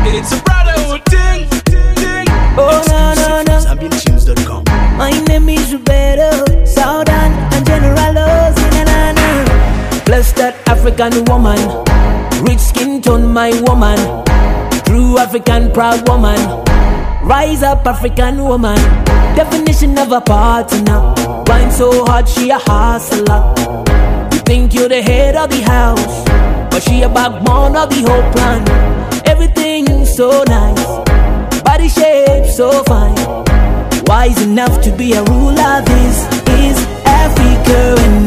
It's a brotherhood thing. Oh no no no. ZambianTunes.com. My name is Roberto, Southern and General Ozinana. Bless that African woman, rich skin tone my woman, true African proud woman. Rise up African woman, definition of a partner. Grind so hard she a hustler. You think you're the head of the house, but she a backbone of the whole plan. Everything so nice, body shape so fine. Wise enough to be a ruler. This is Africa and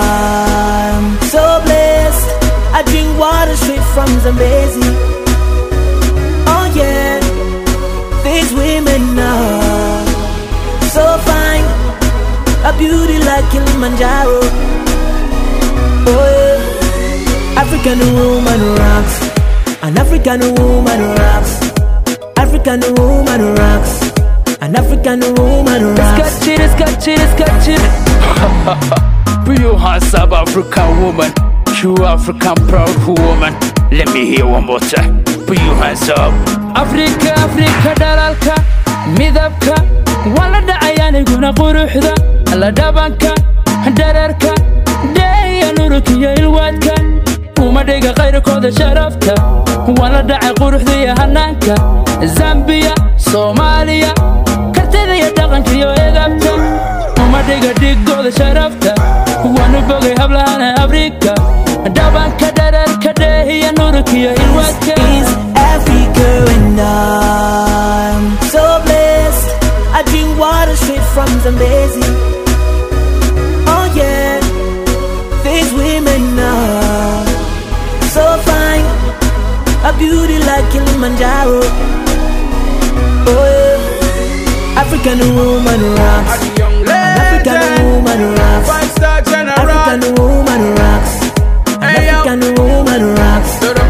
I'm so blessed. I drink water straight from Zambezi. Oh yeah, these women are so fine, a beauty like Kilimanjaro. Oh yeah, African woman rocks. An African woman rocks. African woman rocks. An African woman rocks. Catch it. Real handsome African woman, true African proud woman. Let me hear one more time. Put your hands up. Africa dalalka, midabka, walada ayani guna quruxda, alla dabanka, dararka, deeya nurukiya ilwadka, uma dhiga qayrkooda sharafta, walada ay quruxda iyo hanaanka, Zambia, Soomaaliya, kartida iyo dhaqanka iyo edabta, uma dhiga dhigooda sharafta, waanu bogay hablahana Afrika, dabanka dararka, deeya nurukiya ilwadka. Africa and I'm so blessed. I drink water straight from Zambezi. Oh yeah, these women are so fine, a beauty like Kilimanjaro. Oh yeah, African woman rocks. African woman rocks. African woman rocks. African woman rocks.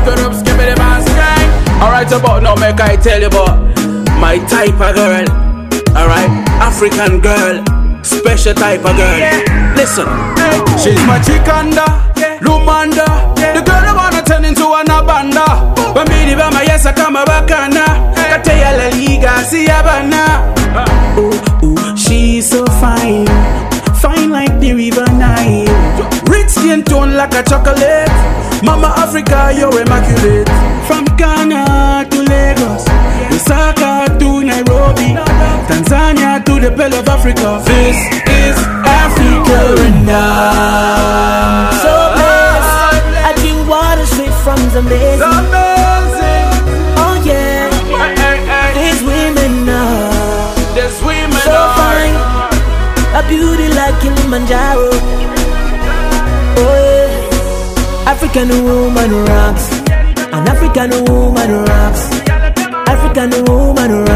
Alright, about now, make I tell you about my type of girl. Alright, African girl, special type of girl. Listen, she's my Chikanda, Lumanda, the girl I wanna turn into an abanda. Bambini bama yesa kama bakana, kateya la liga siyabana. Ooh, she's so fine, fine like the river Nile. Rich skin tone like a chocolate. Mama Africa, you're immaculate. From Ghana to Lagos, Lusaka to Nairobi, Tanzania to the Pearl of Africa. This is Africa and I'm so blessed. I drink water straight from Zambezi. Oh yeah, these women are so fine, a beauty like Kilimanjaro. Oh yeah, African woman rocks. An African woman rocks. African woman rocks.